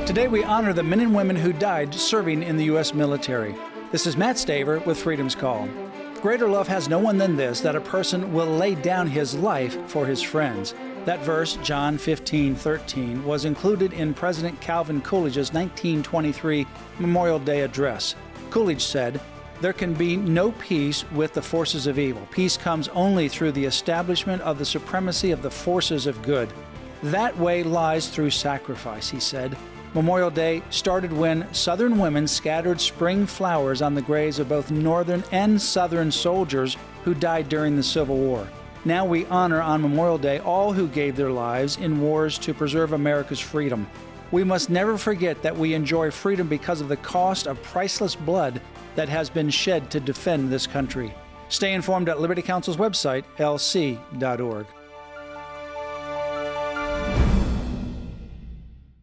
Today we honor the men and women who died serving in the U.S. military. This is Matt Staver with Freedom's Call. Greater love has no one than this, that a person will lay down his life for his friends. That verse, John 15:13, was included in President Calvin Coolidge's 1923 Memorial Day address. Coolidge said, "There can be no peace with the forces of evil. Peace comes only through the establishment of the supremacy of the forces of good. That way lies through sacrifice," he said. Memorial Day started when Southern women scattered spring flowers on the graves of both Northern and Southern soldiers who died during the Civil War. Now we honor on Memorial Day all who gave their lives in wars to preserve America's freedom. We must never forget that we enjoy freedom because of the cost of priceless blood that has been shed to defend this country. Stay informed at Liberty Counsel's website, lc.org.